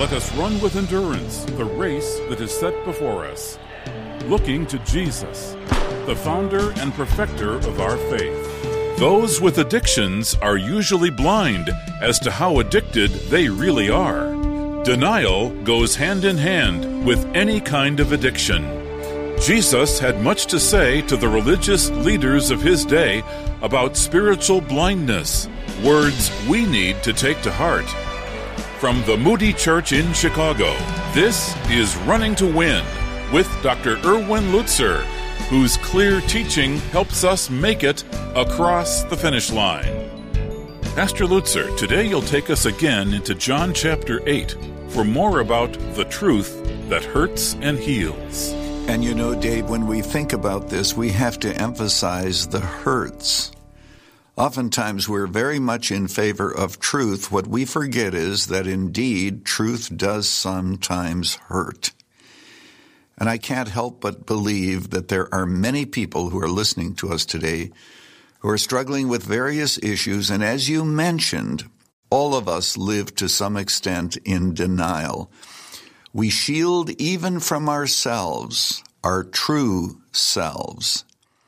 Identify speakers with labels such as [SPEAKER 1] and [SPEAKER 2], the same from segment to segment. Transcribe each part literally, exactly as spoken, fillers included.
[SPEAKER 1] Let us run with endurance the race that is set before us, looking to Jesus, the founder and perfecter of our faith. Those with addictions are usually blind as to how addicted they really are. Denial goes hand in hand with any kind of addiction. Jesus had much to say to the religious leaders of his day about spiritual blindness, words we need to take to heart. From the Moody Church in Chicago, this is Running to Win with Doctor Erwin Lutzer, whose clear teaching helps us make it across the finish line. Pastor Lutzer, today you'll take us again into John chapter eight for more about the truth that hurts and heals.
[SPEAKER 2] And you know, Dave, when we think about this, we have to emphasize the hurts. Oftentimes, we're very much in favor of truth. What we forget is that indeed, truth does sometimes hurt. And I can't help but believe that there are many people who are listening to us today who are struggling with various issues. And as you mentioned, all of us live to some extent in denial. We shield even from ourselves, our true selves.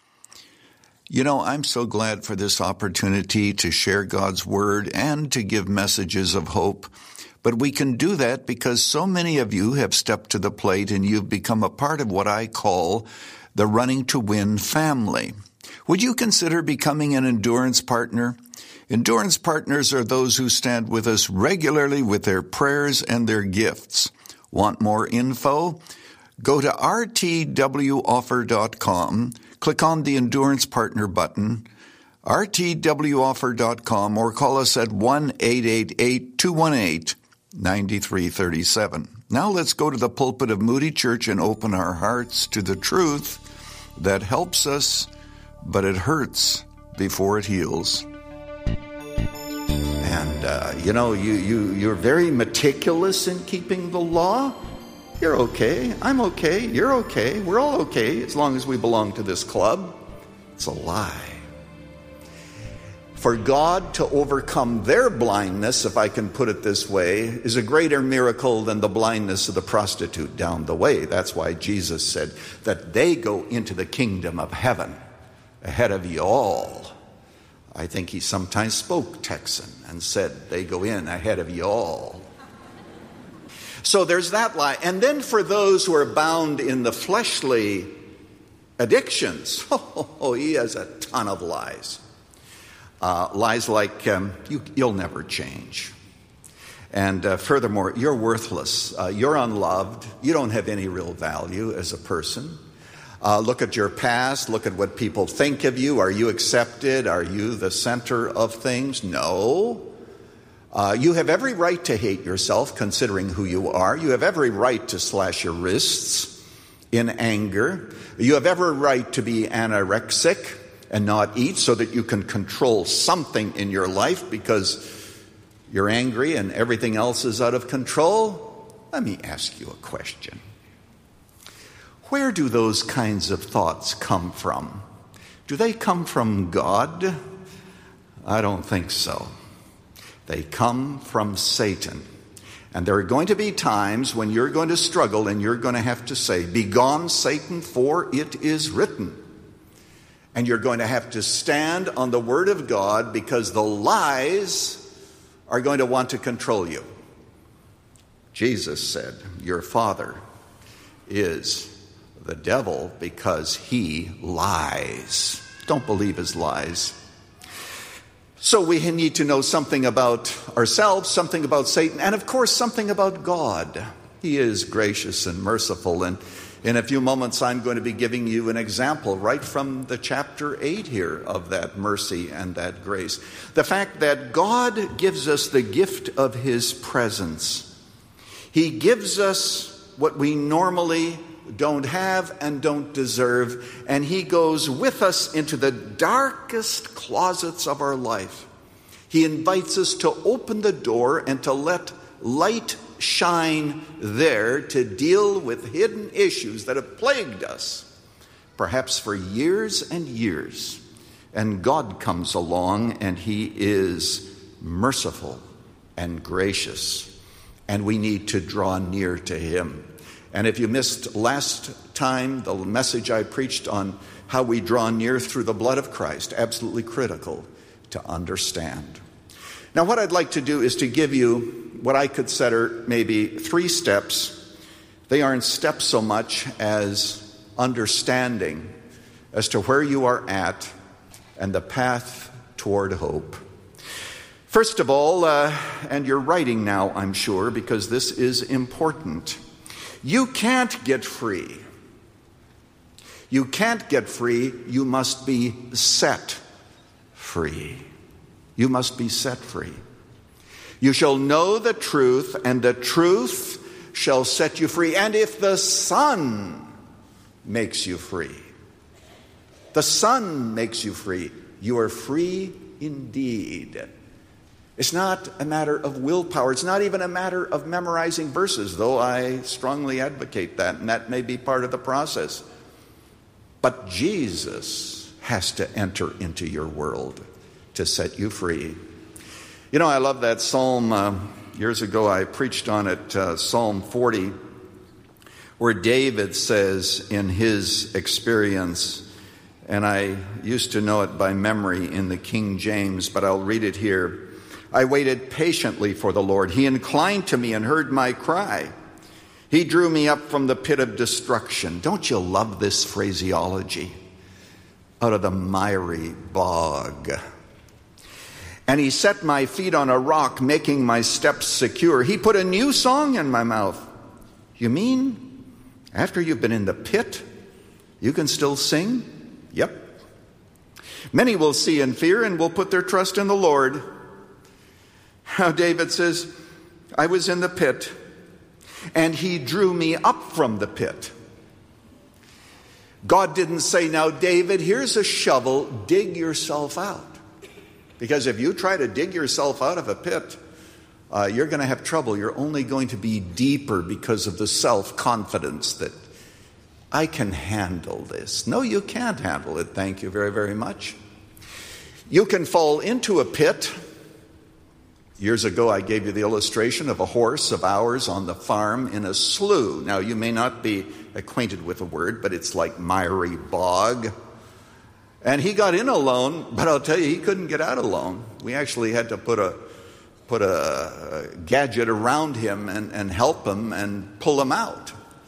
[SPEAKER 2] You know, I'm so glad for this opportunity to share God's word and to give messages of hope. But we can do that because so many of you have stepped to the plate and you've become a part of what I call the Running to Win family. Would you consider becoming an endurance partner? Endurance partners are those who stand with us regularly with their prayers and their gifts. Want more info? Go to r t w offer dot com, click on the Endurance Partner button, r t w offer dot com, or call us at one eight eight eight, two one eight, nine three three seven. Now let's go to the pulpit of Moody Church and open our hearts to the truth that helps us, but it hurts before it heals.
[SPEAKER 3] And, uh, you know, you, you, you're very meticulous in keeping the law. You're okay. I'm okay. You're okay. We're all okay as long as we belong to this club. It's a lie. For God to overcome their blindness, if I can put it this way, is a greater miracle than the blindness of the prostitute down the way. That's why Jesus said that they go into the kingdom of heaven ahead of you all. I think he sometimes spoke Texan and said, they go in ahead of you all. So there's that lie. And then for those who are bound in the fleshly addictions, oh, he has a ton of lies. Uh, lies like, um, you, you'll never change. And uh, furthermore, you're worthless. Uh, you're unloved. You don't have any real value as a person. Uh, look at your past. Look at what people think of you. Are you accepted? Are you the center of things? No. Uh, you have every right to hate yourself, considering who you are. You have every right to slash your wrists in anger. You have every right to be anorexic and not eat so that you can control something in your life because you're angry and everything else is out of control. Let me ask you a question. Where do those kinds of thoughts come from? Do they come from God? I don't think so. They come from Satan. And there are going to be times when you're going to struggle and you're going to have to say, "Begone, Satan, for it is written." And you're going to have to stand on the word of God because the lies are going to want to control you. Jesus said, your father is the devil because he lies. Don't believe his lies. So we need to know something about ourselves, something about Satan, and of course something about God. He is gracious and merciful, and in a few moments I'm going to be giving you an example right from the chapter eight here of that mercy and that grace. The fact that God gives us the gift of his presence. He gives us what we normally don't have and don't deserve, and he goes with us into the darkest closets of our life. He invites us to open the door and to let light shine there to deal with hidden issues that have plagued us, perhaps for years and years. And God comes along and he is merciful and gracious. and we need to draw near to him. And if you missed last time, the message I preached on how we draw near through the blood of Christ, absolutely critical to understand. Now, what I'd like to do is to give you what I consider maybe three steps. They aren't steps so much as understanding as to where you are at and the path toward hope. First of all, uh, and you're writing now, I'm sure, because this is important. You can't get free. You can't get free. You must be set free. You must be set free. You shall know the truth, and the truth shall set you free. And if the Son makes you free, the Son makes you free, you are free indeed. It's not a matter of willpower. It's not even a matter of memorizing verses, though I strongly advocate that, and that may be part of the process. But Jesus has to enter into your world to set you free. You know, I love that psalm. Uh, years ago I preached on it, uh, Psalm forty, where David says in his experience, and I used to know it by memory in the King James, but I'll read it here. I waited patiently for the Lord. He inclined to me and heard my cry. He drew me up from the pit of destruction. Don't you love this phraseology? Out of the miry bog. And he set my feet on a rock, making my steps secure. He put a new song in my mouth. You mean after you've been in the pit, you can still sing? Yep. Many will see and fear and will put their trust in the Lord. How David says, I was in the pit, and he drew me up from the pit. God didn't say, now, David, here's a shovel, dig yourself out. Because if you try to dig yourself out of a pit, uh, you're going to have trouble. You're only going to be deeper because of the self-confidence that I can handle this. No, you can't handle it. Thank you very, very much. You can fall into a pit. Years ago, I gave you the illustration of a horse of ours on the farm in a slough. Now, you may not be acquainted with the word, but it's like miry bog. And he got in alone, but I'll tell you, he couldn't get out alone. We actually had to put a put a gadget around him and, and help him and pull him out.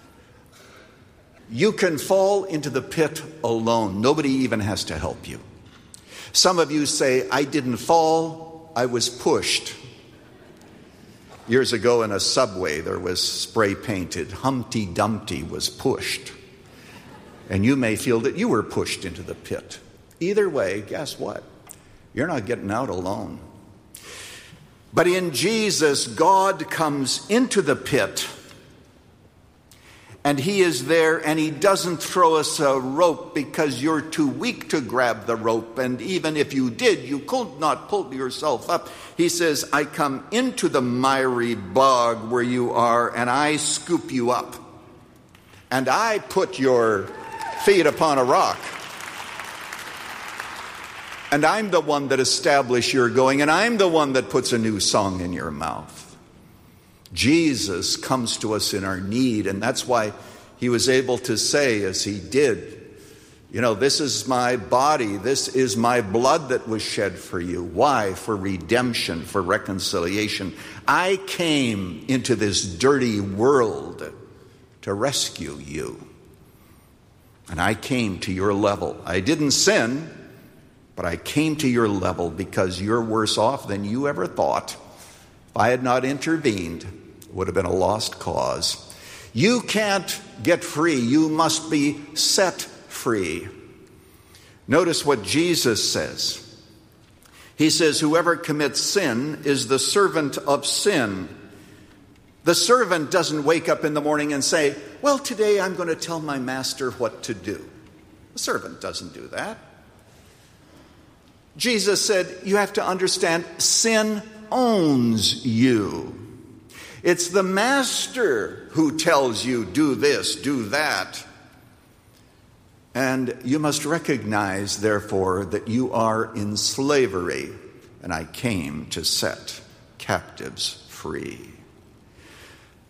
[SPEAKER 3] You can fall into the pit alone. Nobody even has to help you. Some of you say, I didn't fall, I was pushed. Years ago in a subway, there was spray painted, Humpty Dumpty was pushed. And you may feel that you were pushed into the pit. Either way, guess what? You're not getting out alone. But in Jesus, God comes into the pit, and he is there, and he doesn't throw us a rope because you're too weak to grab the rope. And even if you did, you could not pull yourself up. He says, I come into the miry bog where you are, and I scoop you up. And I put your feet upon a rock. And I'm the one that establishes your going, and I'm the one that puts a new song in your mouth. Jesus comes to us in our need, and that's why he was able to say, as he did, you know, this is my body, this is my blood that was shed for you. Why? For redemption, for reconciliation. I came into this dirty world to rescue you. And I came to your level. I didn't sin, but I came to your level because you're worse off than you ever thought. If I had not intervened, it would have been a lost cause. You can't get free. You must be set free. Notice what Jesus says. He says, whoever commits sin is the servant of sin. The servant doesn't wake up in the morning and say, well, today I'm going to tell my master what to do. The servant doesn't do that. Jesus said, you have to understand, sin owns you. It's the master who tells you, do this, do that. And you must recognize, therefore, that you are in slavery, and I came to set captives free.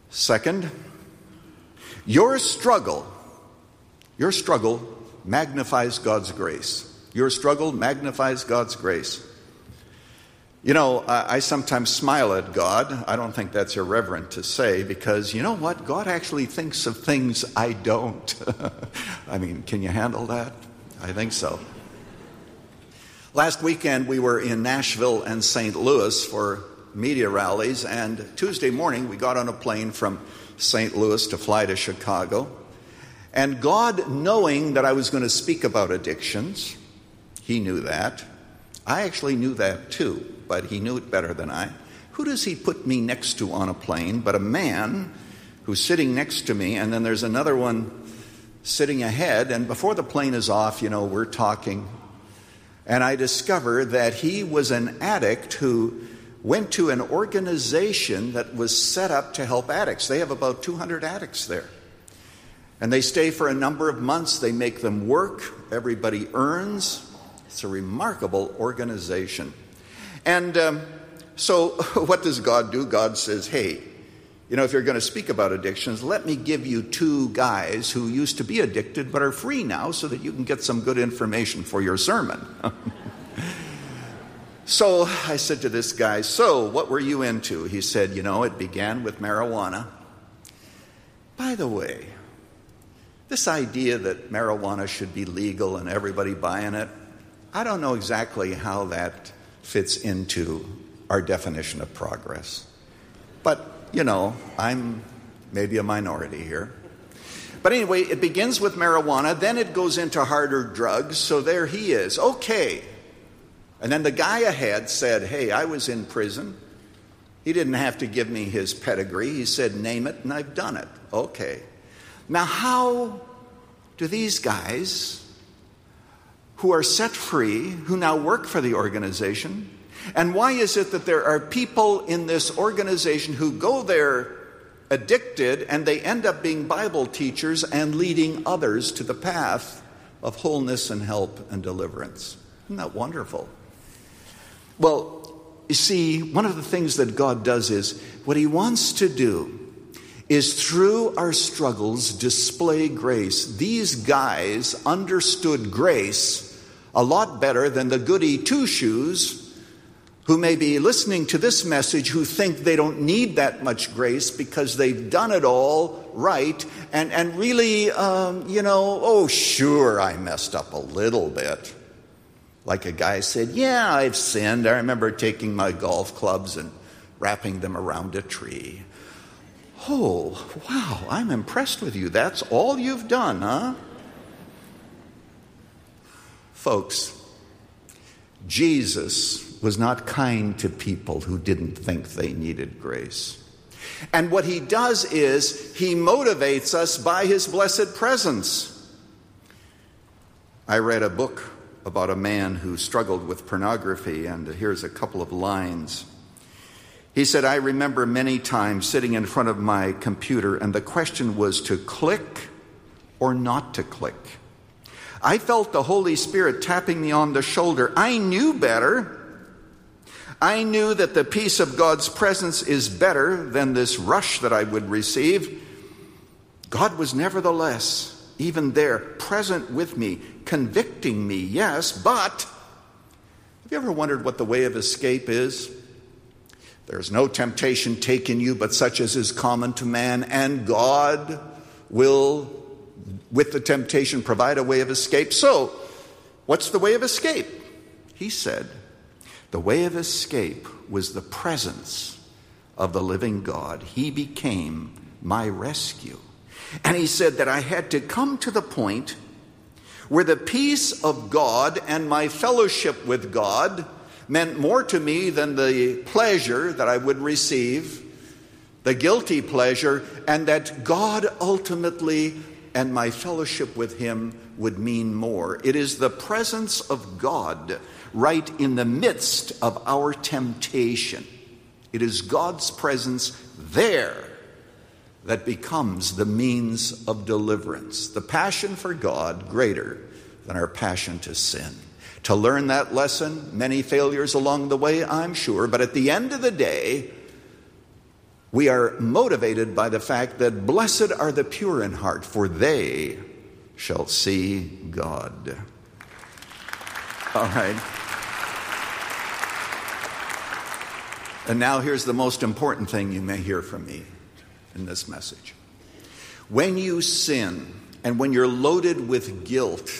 [SPEAKER 3] Second, your struggle, your struggle magnifies God's grace. Your struggle magnifies God's grace. You know, I, I sometimes smile at God. I don't think that's irreverent to say, because you know what? God actually thinks of things I don't. I mean, can you handle that? I think so. Last weekend we were in Nashville and Saint Louis for media rallies, and Tuesday morning we got on a plane from Saint Louis to fly to Chicago. And God, knowing that I was going to speak about addictions, He knew that. I actually knew that too, but He knew it better than I. Who does He put me next to on a plane but a man who's sitting next to me, and then there's another one sitting ahead, and before the plane is off, you know, we're talking, and I discover that he was an addict who went to an organization that was set up to help addicts. They have about two hundred addicts there. And they stay for a number of months. They make them work. Everybody earns. It's a remarkable organization. And um, so what does God do? God says, hey, you know, if you're going to speak about addictions, let me give you two guys who used to be addicted but are free now so that you can get some good information for your sermon. So I said to this guy, so what were you into? He said, you know, it began with marijuana. By the way, this idea that marijuana should be legal and everybody buying it, I don't know exactly how that fits into our definition of progress. But, you know, I'm maybe a minority here. But anyway, it begins with marijuana, then it goes into harder drugs, so there he is. Okay. And then the guy ahead said, hey, I was in prison. He didn't have to give me his pedigree. He said, name it, and I've done it. Okay. Now, how do these guys who are set free, who now work for the organization, and why is it that there are people in this organization who go there addicted and they end up being Bible teachers and leading others to the path of wholeness and help and deliverance? Isn't that wonderful? Well, you see, one of the things that God does is, what He wants to do is through our struggles display grace. These guys understood grace a lot better than the goody two-shoes who may be listening to this message who think they don't need that much grace because they've done it all right. And, and really, um, you know, oh, sure, I messed up a little bit. Like a guy said, yeah, I've sinned. I remember taking my golf clubs and wrapping them around a tree. Oh, wow, I'm impressed with you. That's all you've done, huh? Folks, Jesus was not kind to people who didn't think they needed grace. And what He does is He motivates us by His blessed presence. I read a book about a man who struggled with pornography, and here's a couple of lines. He said, I remember many times sitting in front of my computer, and the question was to click or not to click. I felt the Holy Spirit tapping me on the shoulder. I knew better. I knew that the peace of God's presence is better than this rush that I would receive. God was nevertheless even there, present with me, convicting me, yes, but have you ever wondered what the way of escape is? There's no temptation taken you but such as is common to man, and God will, with the temptation, provide a way of escape. So, what's the way of escape? He said, the way of escape was the presence of the living God. He became my rescue. And he said that I had to come to the point where the peace of God and my fellowship with God meant more to me than the pleasure that I would receive, the guilty pleasure, and that God ultimately and my fellowship with Him would mean more. It is the presence of God right in the midst of our temptation. It is God's presence there that becomes the means of deliverance. The passion for God greater than our passion to sin. To learn that lesson, many failures along the way, I'm sure, but at the end of the day, We are motivated by the fact that blessed are the pure in heart, for they shall see God. All right. And now here's the most important thing you may hear from me in this message. When you sin, and when you're loaded with guilt,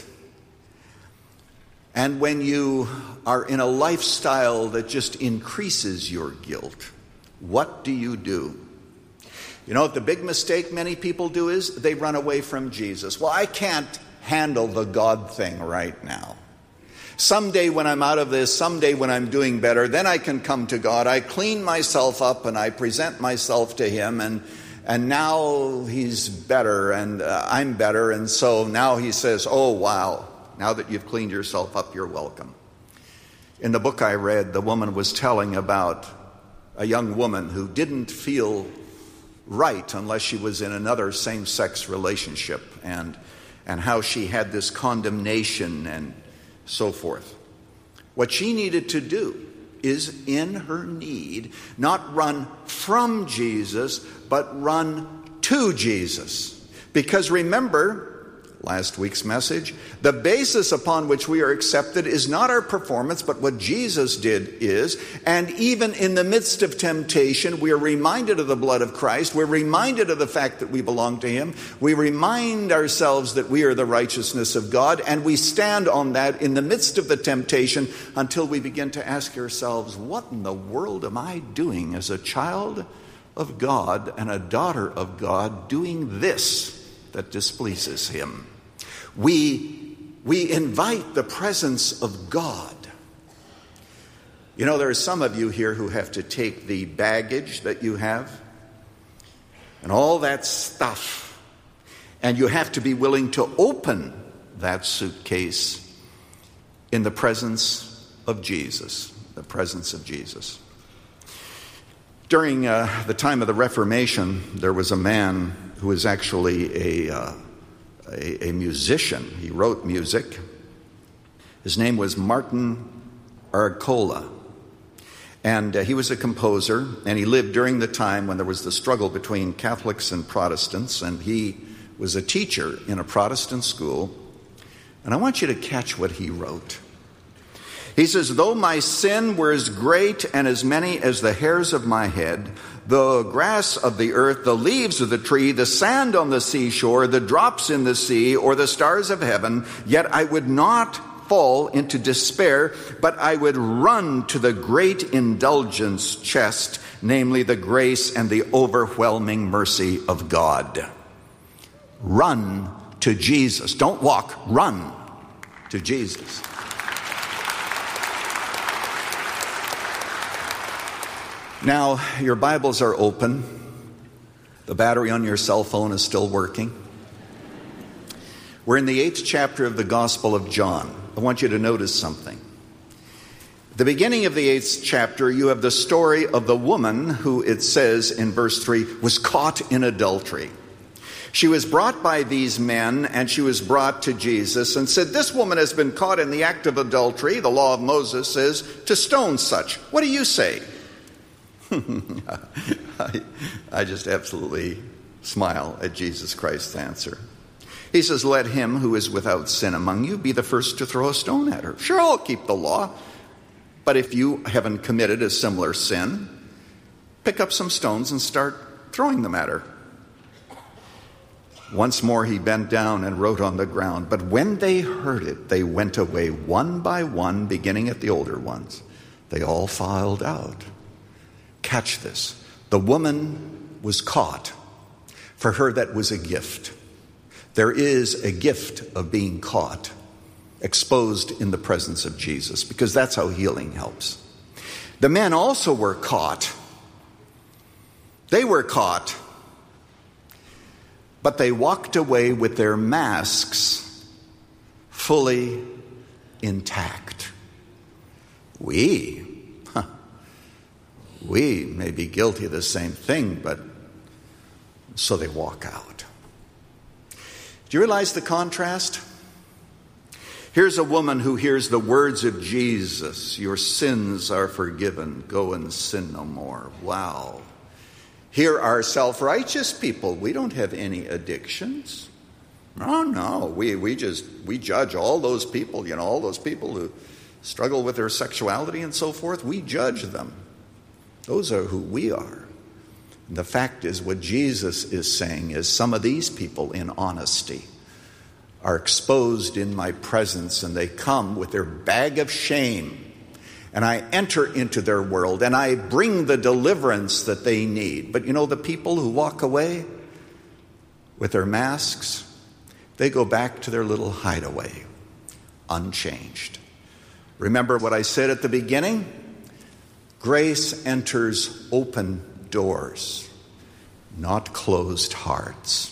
[SPEAKER 3] and when you are in a lifestyle that just increases your guilt, what do you do? You know, the big mistake many people do is they run away from Jesus. Well, I can't handle the God thing right now. Someday when I'm out of this, someday when I'm doing better, then I can come to God. I clean myself up and I present myself to Him, and and now He's better and uh, I'm better. And so now He says, oh, wow, now that you've cleaned yourself up, you're welcome. In the book I read, the woman was telling about a young woman who didn't feel right unless she was in another same-sex relationship, and and how she had this condemnation and so forth. What she needed to do is, in her need, not run from Jesus, but run to Jesus. Because remember last week's message, the basis upon which we are accepted is not our performance, but what Jesus did is. And even in the midst of temptation, we are reminded of the blood of Christ. We're reminded of the fact that we belong to Him. We remind ourselves that we are the righteousness of God, and we stand on that in the midst of the temptation until we begin to ask ourselves, what in the world am I doing as a child of God and a daughter of God, doing this that displeases Him? We, we invite the presence of God. You know, there are some of you here who have to take the baggage that you have and all that stuff, and you have to be willing to open that suitcase in the presence of Jesus, the presence of Jesus. During uh, the time of the Reformation, there was a man who was actually a, uh, a, a musician. He wrote music. His name was Martin Arcola. And uh, he was a composer, and he lived during the time when there was the struggle between Catholics and Protestants, and he was a teacher in a Protestant school. And I want you to catch what he wrote. He says, though my sin were as great and as many as the hairs of my head, the grass of the earth, the leaves of the tree, the sand on the seashore, the drops in the sea, or the stars of heaven, yet I would not fall into despair, but I would run to the great indulgence chest, namely the grace and the overwhelming mercy of God. Run to Jesus. Don't walk, run to Jesus. Now, your Bibles are open. The battery on your cell phone is still working. We're in the eighth chapter of the Gospel of John. I want you to notice something. At the beginning of the eighth chapter, you have the story of the woman who, it says in verse three, was caught in adultery. She was brought by these men, and she was brought to Jesus and said, this woman has been caught in the act of adultery. The law of Moses says to stone such. What do you say? I, I just absolutely smile at Jesus Christ's answer. He says, let him who is without sin among you be the first to throw a stone at her. Sure, I'll keep the law. But if you haven't committed a similar sin, pick up some stones and start throwing them at her. Once more he bent down and wrote on the ground. But when they heard it, they went away one by one, beginning at the older ones. They all filed out. Catch this. The woman was caught. For her, that was a gift. There is a gift of being caught, exposed in the presence of Jesus, because that's how healing helps. The men also were caught. They were caught, but they walked away with their masks fully intact. We We may be guilty of the same thing, but so they walk out. Do you realize the contrast? Here's a woman who hears the words of Jesus, your sins are forgiven, go and sin no more. Wow. Here are self-righteous people. We don't have any addictions. Oh, no. We, we just, we judge all those people, you know, all those people who struggle with their sexuality and so forth. We judge them. Those are who we are. And the fact is, what Jesus is saying is some of these people in honesty are exposed in my presence, and they come with their bag of shame, and I enter into their world and I bring the deliverance that they need. But you know, the people who walk away with their masks, they go back to their little hideaway unchanged. Remember what I said at the beginning? Grace enters open doors, not closed hearts.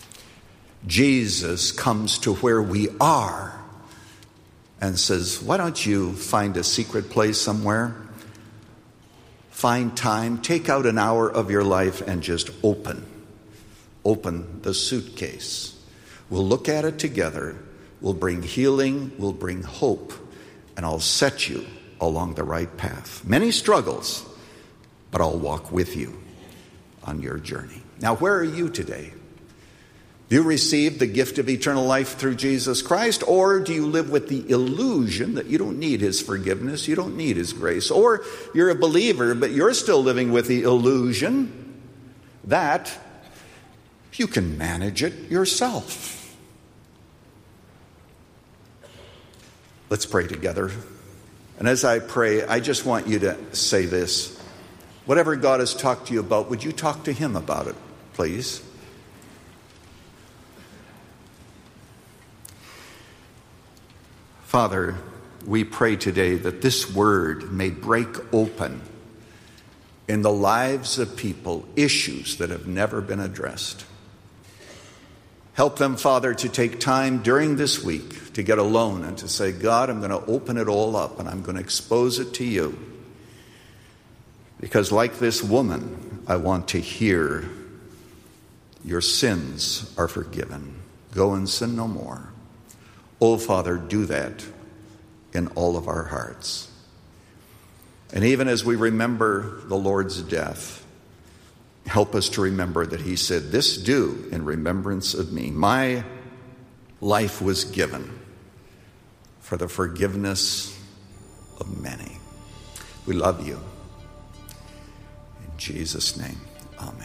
[SPEAKER 3] Jesus comes to where we are and says, why don't you find a secret place somewhere? Find time, take out an hour of your life and just open. Open the suitcase. We'll look at it together. We'll bring healing. We'll bring hope. And I'll set you along the right path. Many struggles, but I'll walk with you on your journey. Now, where are you today? Do you receive the gift of eternal life through Jesus Christ, or do you live with the illusion that you don't need his forgiveness, you don't need his grace? Or you're a believer, but you're still living with the illusion that you can manage it yourself. Let's pray together. And as I pray, I just want you to say this. Whatever God has talked to you about, would you talk to him about it, please? Father, we pray today that this word may break open in the lives of people issues that have never been addressed. Help them, Father, to take time during this week to get alone and to say, God, I'm going to open it all up and I'm going to expose it to you. Because like this woman, I want to hear your sins are forgiven. Go and sin no more. Oh, Father, do that in all of our hearts. And even as we remember the Lord's death, help us to remember that he said, this do in remembrance of me. My life was given for the forgiveness of many. We love you. In Jesus' name, amen.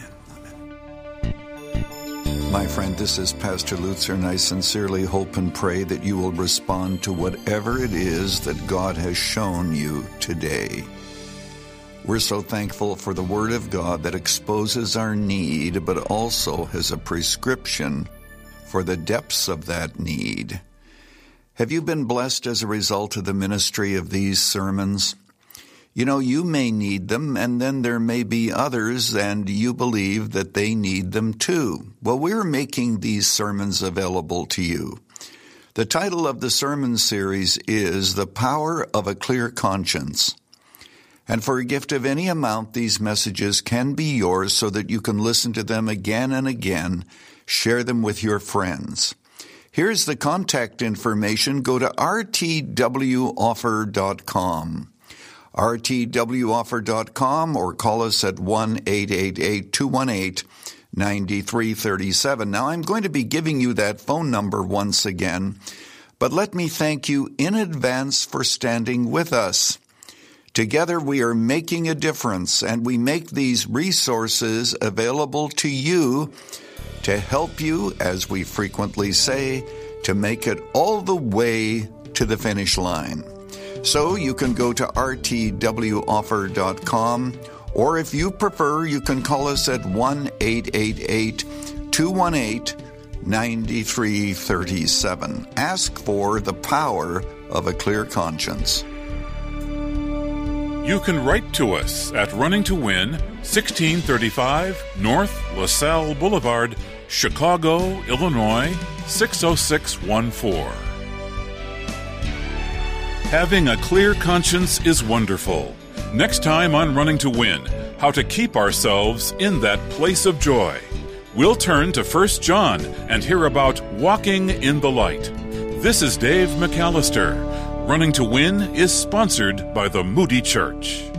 [SPEAKER 2] My friend, this is Pastor Lutzer, and I sincerely hope and pray that you will respond to whatever it is that God has shown you today. We're so thankful for the Word of God that exposes our need, but also has a prescription for the depths of that need. Have you been blessed as a result of the ministry of these sermons? You know, you may need them, and then there may be others, and you believe that they need them too. Well, we're making these sermons available to you. The title of the sermon series is The Power of a Clear Conscience. And for a gift of any amount, these messages can be yours so that you can listen to them again and again, share them with your friends. Here's the contact information. Go to r t w offer dot com. r t w offer dot com, or call us at one eight eight eight, two one eight, nine three three seven. Now, I'm going to be giving you that phone number once again, but let me thank you in advance for standing with us. Together we are making a difference, and we make these resources available to you to help you, as we frequently say, to make it all the way to the finish line. So you can go to r t w offer dot com, or if you prefer, you can call us at one eight eight eight, two one eight, nine three three seven. Ask for the power of a clear conscience.
[SPEAKER 1] You can write to us at Running to Win, sixteen thirty-five North LaSalle Boulevard, Chicago, Illinois, six oh six one four. Having a clear conscience is wonderful. Next time on Running to Win, how to keep ourselves in that place of joy. We'll turn to First John and hear about walking in the light. This is Dave McAllister. Running to Win is sponsored by the Moody Church.